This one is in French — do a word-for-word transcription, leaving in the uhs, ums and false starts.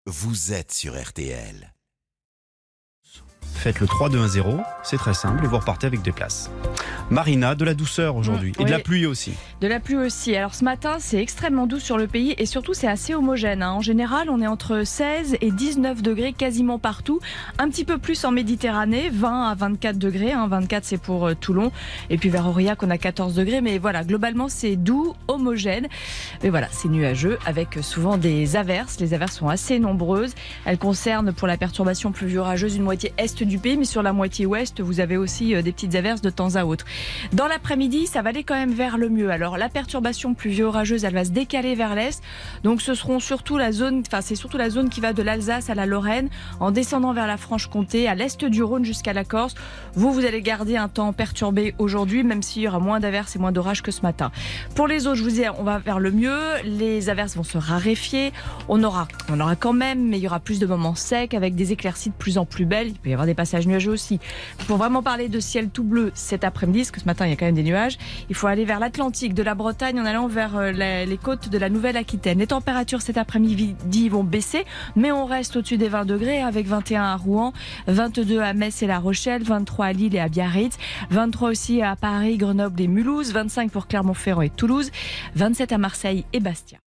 Vous êtes sur R T L. Faites le trois deux un zéro, c'est très simple et vous repartez avec des places. Marina, de la douceur aujourd'hui Mmh, et de oui. la pluie aussi. De la pluie aussi. Alors ce matin, c'est extrêmement doux sur le pays et surtout c'est assez homogène. hein. En général, on est entre seize et dix-neuf degrés quasiment partout. Un petit peu plus en Méditerranée, vingt à vingt-quatre degrés. hein. vingt-quatre c'est pour euh, Toulon. Et puis vers Aurillac, on a quatorze degrés. Mais voilà, globalement, c'est doux, homogène. Mais voilà, c'est nuageux avec souvent des averses. Les averses sont assez nombreuses. Elles concernent pour la perturbation pluvio-orageuse une moitié est du pays, mais sur la moitié ouest, vous avez aussi euh, des petites averses de temps à autre. Dans l'après-midi, ça va aller quand même vers le mieux. Alors la perturbation pluvio-orageuse, elle va se décaler vers l'est. Donc ce seront surtout la zone, enfin c'est surtout la zone qui va de l'Alsace à la Lorraine, en descendant vers la Franche-Comté, à l'est du Rhône jusqu'à la Corse. Vous, vous allez garder un temps perturbé aujourd'hui, même s'il y aura moins d'averses et moins d'orages que ce matin. Pour les autres, je vous dis, on va vers le mieux. Les averses vont se raréfier. On aura, on aura quand même, mais il y aura plus de moments secs avec des éclaircies de plus en plus belles. Il peut y avoir des passages nuageux aussi. Pour vraiment parler de ciel tout bleu cet après-midi, parce que ce matin il y a quand même des nuages, il faut aller vers l'Atlantique, de la Bretagne en allant vers la, les côtes de la Nouvelle-Aquitaine. Les températures cet après-midi vont baisser, mais on reste au-dessus des vingt degrés avec vingt et un à Rouen, vingt-deux à Metz et La Rochelle, vingt-trois à Lille et à Biarritz, vingt-trois aussi à Paris, Grenoble et Mulhouse, vingt-cinq pour Clermont-Ferrand et Toulouse, vingt-sept à Marseille et Bastia.